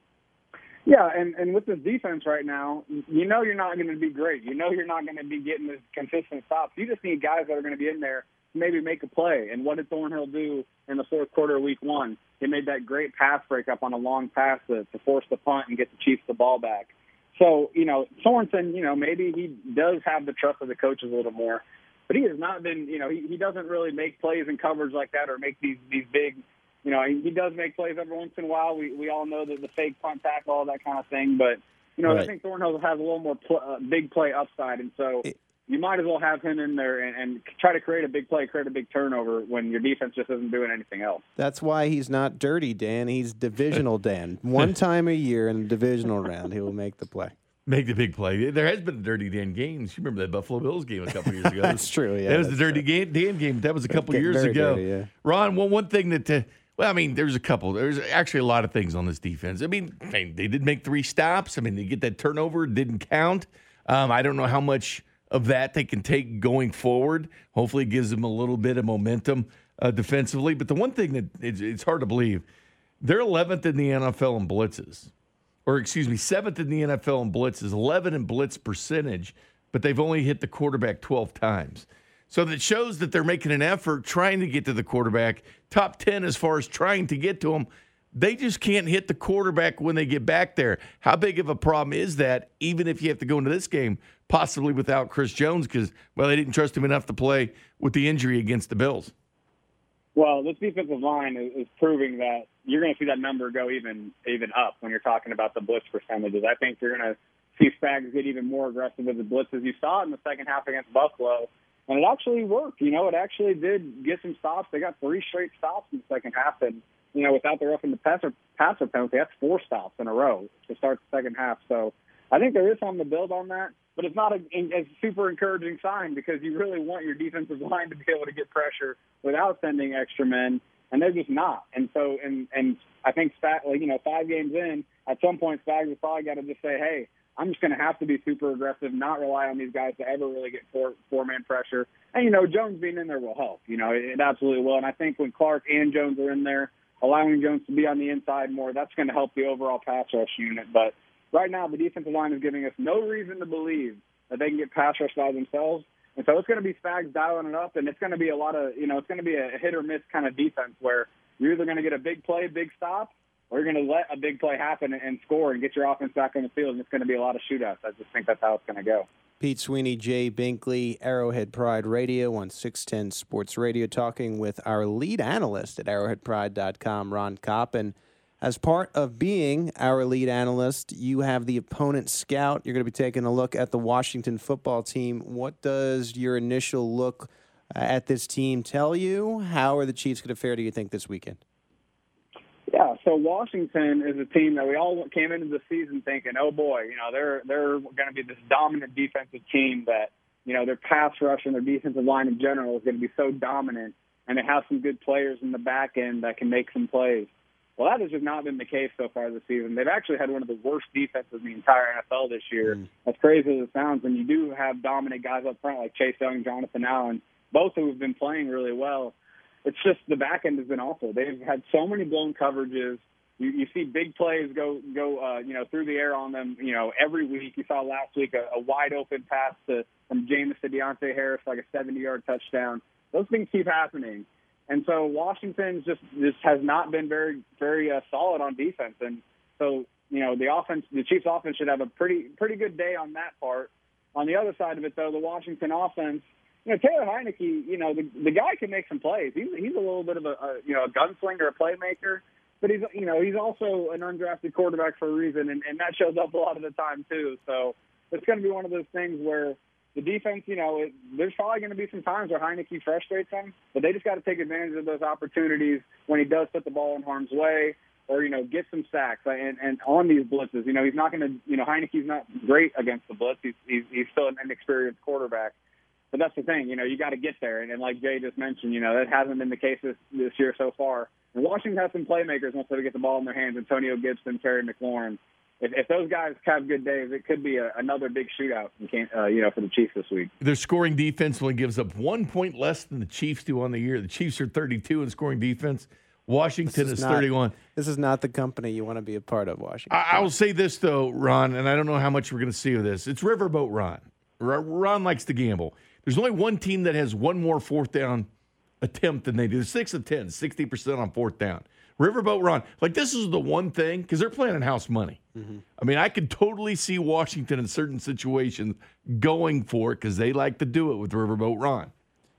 Speaker 10: Yeah, and, and with this defense right now, you know you're not going to be great. You know you're not going to be getting this consistent stops. You just need guys that are going to be in there to maybe make a play. And what did Thornhill do in the fourth quarter of week one? He made that great pass breakup on a long pass to, to force the punt and get the Chiefs the ball back. So, you know, Sorensen, you know, maybe he does have the trust of the coaches a little more. But he has not been, you know, he, he doesn't really make plays in coverage like that or make these, these big, you know, he, he does make plays every once in a while. We we all know that the fake punt tackle, all that kind of thing. But, you know, right. I think Thornhill has a little more pl- uh, big play upside. And so it, you might as well have him in there and, and try to create a big play, create a big turnover when your defense just isn't doing anything else.
Speaker 3: That's why he's not dirty, Dan. He's divisional Dan. One time a year in a divisional round, he will make the play.
Speaker 2: Make the big play. There has been dirty Dan games. You remember that Buffalo Bills game a couple years ago?
Speaker 3: That's true, yeah.
Speaker 2: That was the dirty game, Dan game. That was a couple years ago.
Speaker 3: Dirty, yeah.
Speaker 2: Ron, well, one thing that, uh, well, I mean, there's a couple. There's actually a lot of things on this defense. I mean, they did make three stops. I mean, they get that turnover, didn't count. Um, I don't know how much of that they can take going forward. Hopefully it gives them a little bit of momentum uh, defensively. But the one thing that it's, it's hard to believe, they're eleventh in the N F L in blitzes. Or, excuse me, seventh in the N F L in blitzes, eleven in blitz percentage, but they've only hit the quarterback twelve times. So that shows that they're making an effort trying to get to the quarterback, top ten as far as trying to get to him. They just can't hit the quarterback when they get back there. How big of a problem is that, even if you have to go into this game, possibly without Chris Jones, because, well, they didn't trust him enough to play with the injury against the Bills?
Speaker 10: Well, this defensive line is, is proving that you're going to see that number go even even up when you're talking about the blitz percentages. I think you're going to see Spags get even more aggressive with the blitzes. You saw it in the second half against Buffalo, and it actually worked. You know, it actually did get some stops. They got three straight stops in the second half, and, you know, without the roughing the passer, passer penalty, that's four stops in a row to start the second half. So I think there is something to build on that, but it's not a, a super encouraging sign because you really want your defensive line to be able to get pressure without sending extra men, and they're just not. And so, and and I think, like, you know, five games in, at some point, Spags has probably got to just say, hey, I'm just going to have to be super aggressive, not rely on these guys to ever really get four, four-man pressure. And, you know, Jones being in there will help. You know, it, it absolutely will. And I think when Clark and Jones are in there, allowing Jones to be on the inside more, that's going to help the overall pass rush unit. But right now, the defensive line is giving us no reason to believe that they can get pass rush by themselves. And so it's going to be Spags dialing it up, and it's going to be a lot of, you know, it's going to be a hit or miss kind of defense where you're either going to get a big play, big stop, or you're going to let a big play happen and, and score and get your offense back on the field, and it's going to be a lot of shootouts. I just think that's how it's going to go.
Speaker 3: Pete Sweeney, Jay Binkley, Arrowhead Pride Radio on six ten Sports Radio, talking with our lead analyst at arrowhead pride dot com, Ron Kopp. And as part of being our lead analyst, you have the opponent scout. You're going to be taking a look at the Washington football team. What does your initial look at this team tell you? How are the Chiefs going to fare, do you think, this weekend?
Speaker 10: Yeah, so Washington is a team that we all came into the season thinking, oh boy, you know, they're they're going to be this dominant defensive team that, you know, their pass rush and their defensive line in general is going to be so dominant, and they have some good players in the back end that can make some plays. Well, that has just not been the case so far this season. They've actually had one of the worst defenses in the entire N F L this year. Mm. As crazy as it sounds, when you do have dominant guys up front like Chase Young, Jonathan Allen, both who have been playing really well, it's just the back end has been awful. They've had so many blown coverages. You, you see big plays go, go, uh, you know, through the air on them, you know, every week. You saw last week a, a wide open pass to, from Jameis to Deontay Harris, like a seventy-yard touchdown. Those things keep happening. And so Washington just, just has not been very, very uh, solid on defense. And so, you know, the offense, the Chiefs offense should have a pretty, pretty good day on that part. On the other side of it, though, the Washington offense, you know, Taylor Heineke, you know, the, the guy can make some plays. He's, he's a little bit of a, a, you know, a gunslinger, a playmaker, but he's, you know, he's also an undrafted quarterback for a reason, and, and that shows up a lot of the time too. So it's going to be one of those things where, the defense, you know, it, there's probably going to be some times where Heineke frustrates them, but they just got to take advantage of those opportunities when he does put the ball in harm's way or, you know, get some sacks. And, and on these blitzes, you know, he's not going to, you know, Heineke's not great against the blitz. He's, he's, he's still an inexperienced quarterback. But that's the thing, you know, you got to get there. And, and like Jay just mentioned, you know, that hasn't been the case this, this year so far. And Washington has some playmakers once they get the ball in their hands, Antonio Gibson, Terry McLaurin. If, if those guys have good days, it could be a, another big shootout, uh, you know, for the Chiefs this week.
Speaker 2: Their scoring defense only gives up one point less than the Chiefs do on the year. The Chiefs are thirty-two in scoring defense. Washington is, is not, thirty-one.
Speaker 3: This is not the company you want to be a part of, Washington.
Speaker 2: I, I will say this, though, Ron, and I don't know how much we're going to see of this. It's Riverboat Ron. Ron likes to gamble. There's only one team that has one more fourth down attempt than they do. Six of ten, sixty percent on fourth down. Riverboat Ron. Like, this is the one thing, because they're playing in house money. Mm-hmm. I mean, I could totally see Washington in certain situations going for it because they like to do it with Riverboat Ron.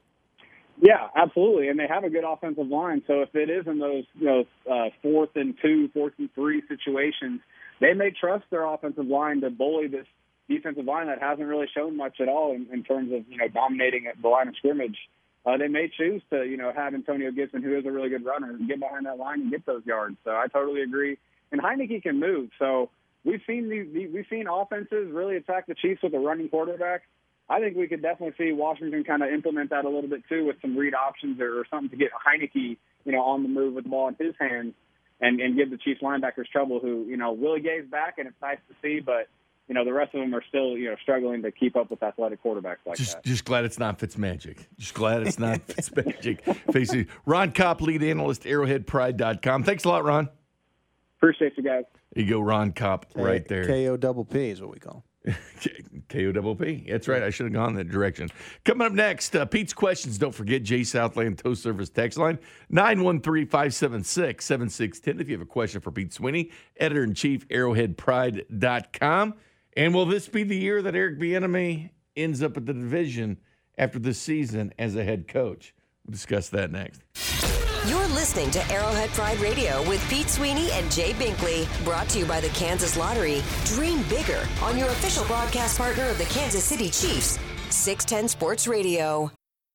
Speaker 10: Yeah, absolutely. And they have a good offensive line. So if it is in those, you know, uh, fourth and two, fourth and three situations, they may trust their offensive line to bully this defensive line that hasn't really shown much at all in, in terms of, you know, dominating at the line of scrimmage. Uh, they may choose to, you know, have Antonio Gibson, who is a really good runner, get behind that line and get those yards. So I totally agree. And Heineke can move. So we've seen these, we've seen offenses really attack the Chiefs with a running quarterback. I think we could definitely see Washington kind of implement that a little bit too with some read options or, or something to get Heineke, you know, on the move with the ball in his hands and, and give the Chiefs linebackers trouble. Who, you know, Willie Gay's back and it's nice to see, but you know, the rest of them are still, you know, struggling to keep up with athletic quarterbacks like
Speaker 2: just,
Speaker 10: that.
Speaker 2: Just glad it's not Fitzmagic. Just glad it's not Fitzmagic. Facing Ron Kopp, lead analyst, arrowhead pride dot com. Thanks a lot, Ron.
Speaker 10: Appreciate you guys.
Speaker 2: There you go, Ron Kopp, K- right there.
Speaker 3: K O double P is what we call him.
Speaker 2: K O double P. That's right. I should have gone that direction. Coming up next, uh, Pete's questions. Don't forget Jay Southland Tow Service text line nine one three, five seven six, seven six one zero. If you have a question for Pete Sweeney, editor in chief, arrowhead pride dot com. And will this be the year that Eric Bieniemy ends up at the division after this season as a head coach? We'll discuss that next.
Speaker 8: You're listening to Arrowhead Pride Radio with Pete Sweeney and Jay Binkley. Brought to you by the Kansas Lottery. Dream bigger on your official broadcast partner of the Kansas City Chiefs. six ten Sports Radio.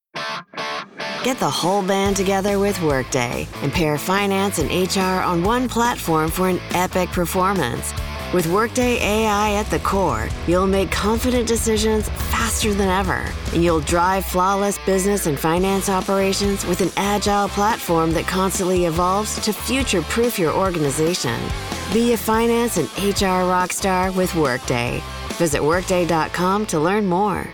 Speaker 11: Get the whole band together with Workday and pair finance and H R on one platform for an epic performance. With Workday A I at the core, you'll make confident decisions faster than ever, and you'll drive flawless business and finance operations with an agile platform that constantly evolves to future-proof your organization. Be a finance and H R rockstar with Workday. Visit workday dot com to learn more.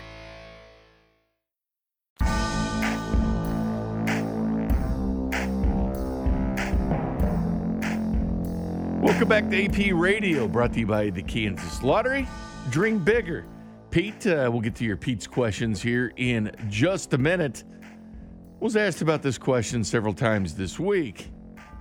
Speaker 2: Welcome back to A P Radio, brought to you by the Kansas Lottery. Dream bigger. Pete, uh, we'll get to your Pete's questions here in just a minute. Was asked about this question several times this week.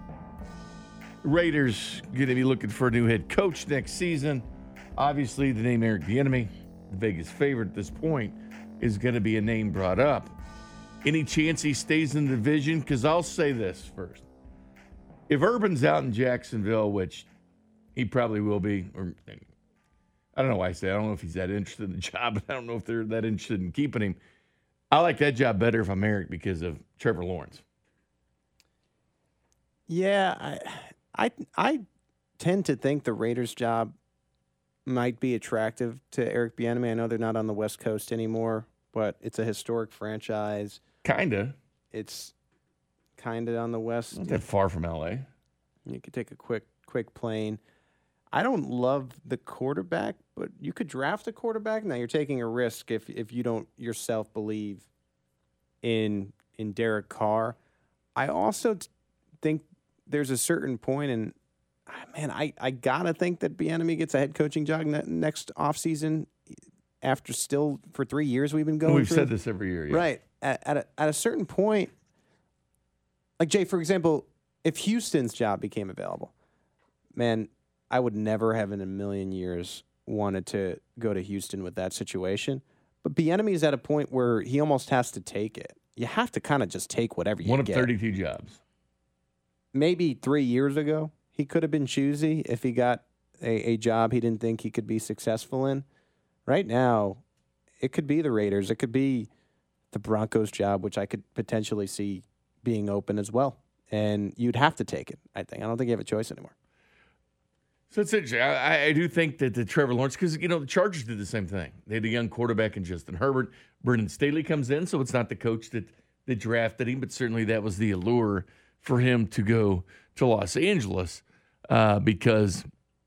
Speaker 2: Raiders going to be looking for a new head coach next season. Obviously, the name Eric Bieniemy, the Vegas favorite at this point, is going to be a name brought up. Any chance he stays in the division? Because I'll say this first. If Urban's out in Jacksonville, which he probably will be, or I don't know why I say I don't know if he's that interested in the job, but I don't know if they're that interested in keeping him. I like that job better if I'm Eric because of Trevor Lawrence.
Speaker 3: Yeah, I, I, I tend to think the Raiders job might be attractive to Eric Bieniemy. I know they're not on the West Coast anymore, but it's a historic franchise.
Speaker 2: Kinda.
Speaker 3: It's kind of on the west.
Speaker 2: Not that far from L A.
Speaker 3: You could take a quick quick plane. I don't love the quarterback, but you could draft a quarterback. Now you're taking a risk if if you don't yourself believe in in Derek Carr. I also t- think there's a certain point, and man, I, I gotta think that Bieniemy gets a head coaching job ne- next offseason after still for three years we've been going.
Speaker 2: We've
Speaker 3: through.
Speaker 2: said this every year, yeah.
Speaker 3: Right at at a, at a certain point. Like, Jay, for example, if Houston's job became available, man, I would never have in a million years wanted to go to Houston with that situation. But Bieniemy is at a point where he almost has to take it. You have to kind of just take whatever you get.
Speaker 2: One of thirty-two jobs.
Speaker 3: Maybe three years ago, he could have been choosy if he got a, a job he didn't think he could be successful in. Right now, it could be the Raiders. It could be the Broncos job, which I could potentially see being open as well. And you'd have to take it, I think. I don't think you have a choice anymore.
Speaker 2: So it's interesting. I, I do think that the Trevor Lawrence, because, you know, the Chargers did the same thing. They had a young quarterback in Justin Herbert. Brendan Staley comes in, so it's not the coach that, that drafted him, but certainly that was the allure for him to go to Los Angeles uh, because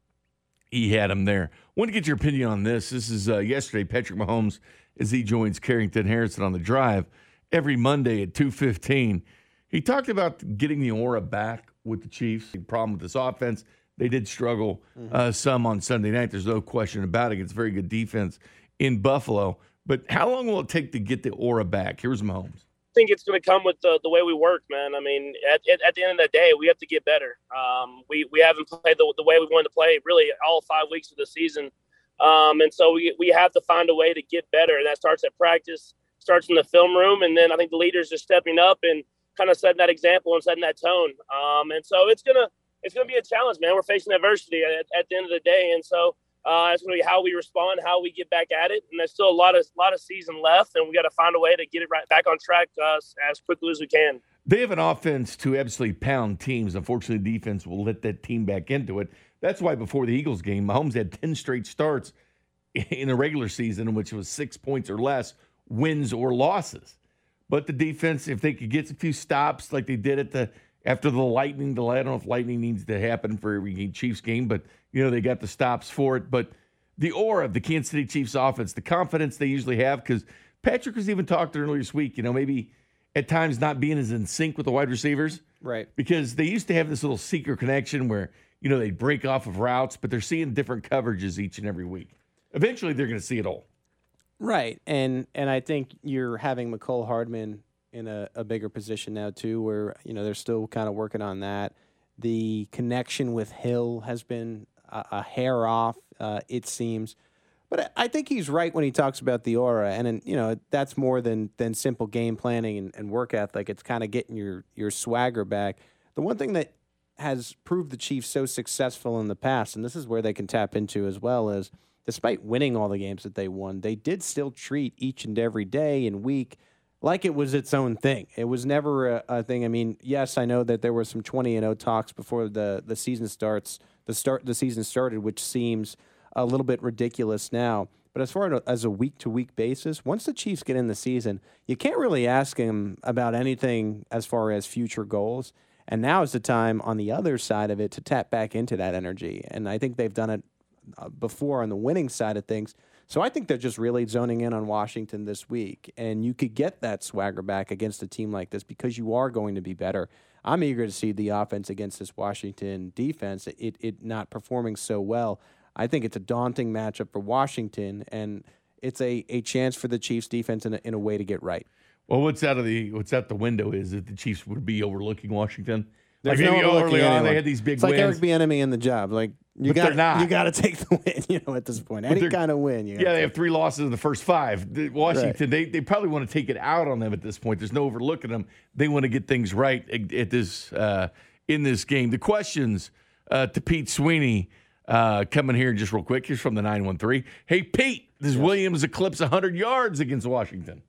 Speaker 2: he had him there. I want to get your opinion on this. This is uh, yesterday, Patrick Mahomes, as he joins Carrington Harrison on the drive every Monday at two fifteen. He talked about getting the aura back with the Chiefs. The problem with this offense, they did struggle uh, some on Sunday night. There's no question about it. It's very good defense in Buffalo. But how long will it take to get the aura back? Here's Mahomes.
Speaker 6: I think it's going to come with the, the way we work, man. I mean, at, at, at the end of the day, we have to get better. Um, we, we haven't played the, the way we wanted to play really all five weeks of the season. Um, and so we, we have to find a way to get better. And that starts at practice, starts in the film room. And then I think the leaders are stepping up and kind of setting that example and setting that tone. Um, and so it's going to it's gonna be a challenge, man. We're facing adversity at, at the end of the day. And so uh, it's going to be how we respond, how we get back at it. And there's still a lot of lot of season left, and we got to find a way to get it right back on track uh, as quickly as we can.
Speaker 2: They have an offense to absolutely pound teams. Unfortunately, defense will let that team back into it. That's why before the Eagles game, Mahomes had ten straight starts in the regular season, in which it was six points or less, wins or losses. But the defense, if they could get a few stops like they did at the after the Lightning, the I don't know if Lightning needs to happen for every Chiefs game, but you know they got the stops for it. But the aura of the Kansas City Chiefs offense, the confidence they usually have, because Patrick was even talked earlier this week, you know, maybe at times not being as in sync with the wide receivers.
Speaker 3: Right.
Speaker 2: Because they used to have this little secret connection where, you know, they'd break off of routes, but they're seeing different coverages each and every week. Eventually, they're going to see it all.
Speaker 3: Right. And and I think you're having McCole Hardman in a, a bigger position now, too, where, you know, they're still kind of working on that. The connection with Hill has been a, a hair off, uh, it seems. But I think he's right when he talks about the aura. And, and you know, that's more than than simple game planning and, and work ethic. It's kind of getting your, your swagger back. The one thing that has proved the Chiefs so successful in the past, and this is where they can tap into as well, is despite winning all the games that they won, they did still treat each and every day and week like it was its own thing. It was never a, a thing. I mean, yes, I know that there were some twenty and oh talks before the, the season starts. The start the season started, which seems a little bit ridiculous now. But as far as a week-to-week basis, once the Chiefs get in the season, you can't really ask them about anything as far as future goals. And now is the time on the other side of it to tap back into that energy. And I think they've done it before on the winning side of things. So I think they're just really zoning in on Washington this week. And you could get that swagger back against a team like this because you are going to be better. I'm eager to see the offense against this Washington defense, it, it not performing so well. I think it's a daunting matchup for Washington, and it's a, a chance for the Chiefs defense in a, in a way to get right.
Speaker 2: Well, what's out of the what's out the window is that the Chiefs would be overlooking Washington.
Speaker 3: There's
Speaker 2: like
Speaker 3: no
Speaker 2: maybe
Speaker 3: overlooking
Speaker 2: early on,
Speaker 3: anyone.
Speaker 2: they had these big
Speaker 3: it's
Speaker 2: wins.
Speaker 3: like Eric Bieniemy in the job. Like you
Speaker 2: But they're
Speaker 3: got
Speaker 2: not.
Speaker 3: you got to take the win. You know, at this point, any kind of win. You
Speaker 2: Yeah, they have three losses in the first five. The- Washington,
Speaker 3: Right.
Speaker 2: they they probably want to take it out on them at this point. There's no overlooking them. They want to get things right at, at this uh, in this game. The questions uh, to Pete Sweeney uh, coming here just real quick. Here's from the nine one three. Hey, Pete, does Williams eclipse one hundred yards against Washington?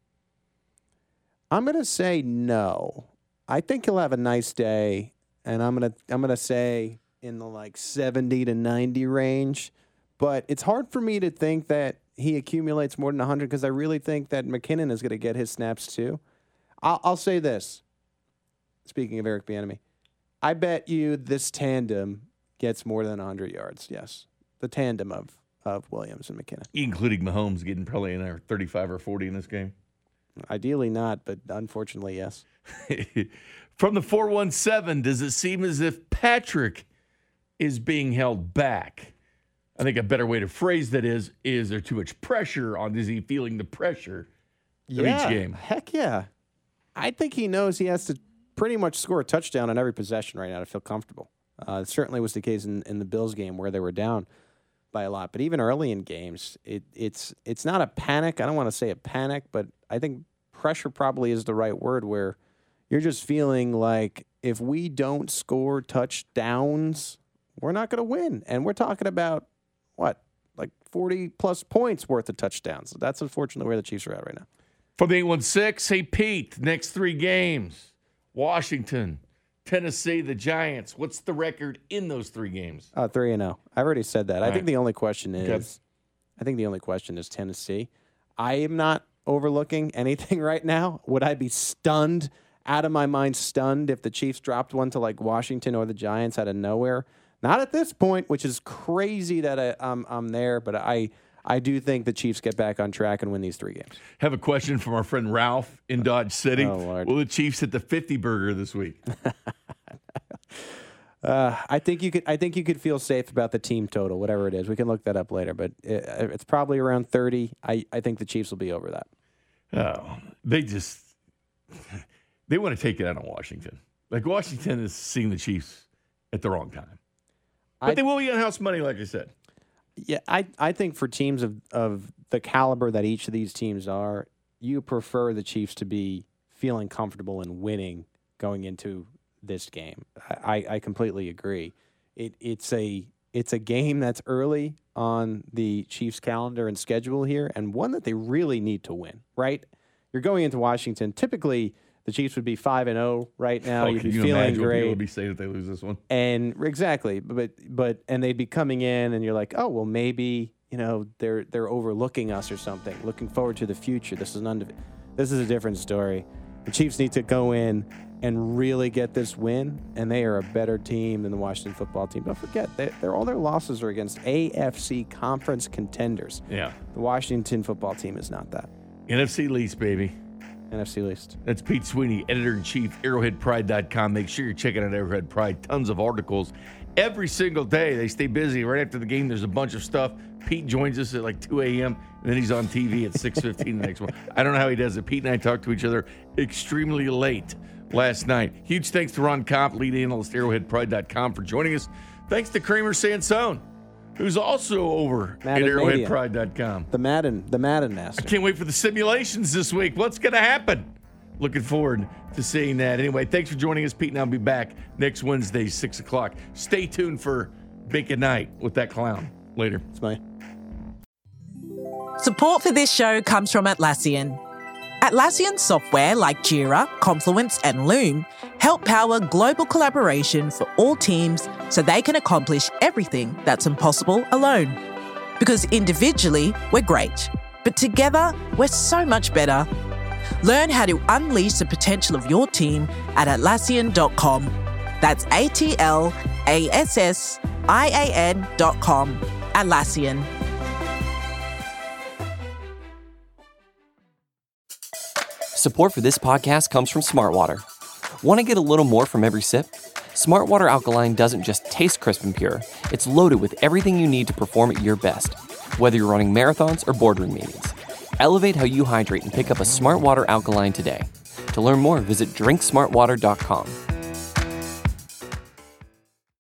Speaker 3: I'm gonna say no. I think he'll have a nice day, and I'm gonna I'm gonna say in the like seventy to ninety range. But it's hard for me to think that he accumulates more than one hundred because I really think that McKinnon is going to get his snaps too. I'll, I'll say this. Speaking of Eric Bieniemy, I bet you this tandem gets more than one hundred yards. Yes, the tandem of of Williams and McKinnon.
Speaker 2: Including Mahomes getting probably in there thirty-five or forty in this game.
Speaker 3: Ideally not, but unfortunately, yes.
Speaker 2: From the four one seven, does it seem as if Patrick is being held back? I think a better way to phrase that is, is there too much pressure on? Is he feeling the pressure of
Speaker 3: Yeah,
Speaker 2: each game?
Speaker 3: heck yeah. I think he knows he has to pretty much score a touchdown on every possession right now to feel comfortable. Uh, it certainly was the case in, in the Bills game where they were down by a lot. But even early in games, it, it's it's not a panic. I don't want to say a panic, but I think pressure probably is the right word, where you're just feeling like if we don't score touchdowns, we're not going to win. And we're talking about, what, like forty-plus points worth of touchdowns. That's unfortunately where the Chiefs are at right now.
Speaker 2: From the eight one six, hey, Pete, next three games, Washington, Tennessee, the Giants. What's the record in those three games?
Speaker 3: Uh, three and oh. I already said that.
Speaker 2: All
Speaker 3: I think
Speaker 2: right.
Speaker 3: the only question is,
Speaker 2: Okay.
Speaker 3: I think the only question is Tennessee. I am not overlooking anything right now. Would I be stunned, out of my mind stunned, if the Chiefs dropped one to like Washington or the Giants out of nowhere? Not at this point, which is crazy that I, I'm, I'm there, but I I do think the Chiefs get back on track and win these three games.
Speaker 2: Have a question from our friend Ralph in Dodge City.
Speaker 3: Oh, Lord.
Speaker 2: Will the Chiefs hit the fifty burger this week?
Speaker 3: Uh, I think you could. I think you could feel safe about the team total, whatever it is. We can look that up later, but it, it's probably around thirty. I, I think the Chiefs will be over that.
Speaker 2: Oh, they just they want to take it out on Washington. Like Washington is seeing the Chiefs at the wrong time, but
Speaker 3: I,
Speaker 2: they will be on house money, like I said.
Speaker 3: Yeah, I, I think for teams of, of the caliber that each of these teams are, you prefer the Chiefs to be feeling comfortable and winning going into this game. I, I completely agree. It it's a it's a game that's early on the Chiefs' calendar and schedule here, and one that they really need to win. Right? You're going into Washington. Typically, the Chiefs would be five and zero right now.
Speaker 2: Oh,
Speaker 3: You'd
Speaker 2: can
Speaker 3: be
Speaker 2: you
Speaker 3: feeling
Speaker 2: imagine what
Speaker 3: great.
Speaker 2: people would be saying if they lose this one?
Speaker 3: And exactly, but but and they'd be coming in, and you're like, oh well, maybe you know they're they're overlooking us or something. Looking forward to the future. This is an unde- this is a different story. The Chiefs need to go in and really get this win, and they are a better team than the Washington football team. Don't forget, they, they're all their losses are against A F C conference contenders.
Speaker 2: Yeah,
Speaker 3: the Washington football team is not that.
Speaker 2: N F C least, baby.
Speaker 3: N F C least.
Speaker 2: That's Pete Sweeney, editor-in-chief, arrowhead pride dot com. Make sure you're checking out Arrowhead Pride. Tons of articles every single day. They stay busy. Right after the game, there's a bunch of stuff. Pete joins us at like two a.m., and then he's on T V at six fifteen the next morning. I don't know how he does it. Pete and I talk to each other extremely late last night. Huge thanks to Ron Kopp, lead analyst, arrowhead pride dot com, for joining us. Thanks to Kramer Sansone, who's also over
Speaker 3: Madden
Speaker 2: at arrowhead
Speaker 3: Mania.
Speaker 2: pride dot com.
Speaker 3: The Madden, the Madden master.
Speaker 2: I can't wait for the simulations this week. What's going to happen? Looking forward to seeing that. Anyway, thanks for joining us. Pete and I'll be back next Wednesday, six o'clock. Stay tuned for Bacon Night with that clown. Later.
Speaker 3: It's my.
Speaker 9: Support for this show comes from Atlassian. Atlassian software like Jira, Confluence, and Loom help power global collaboration for all teams so they can accomplish everything that's impossible alone. Because individually, we're great, but together, we're so much better. Learn how to unleash the potential of your team at Atlassian dot com. That's A T L A S S I A N dot com. Atlassian.
Speaker 1: Support for this podcast comes from Smartwater. Want to get a little more from every sip? Smartwater Alkaline doesn't just taste crisp and pure, it's loaded with everything you need to perform at your best, whether you're running marathons or boardroom meetings. Elevate how you hydrate and pick up a Smartwater Alkaline today. To learn more, visit drink smart water dot com.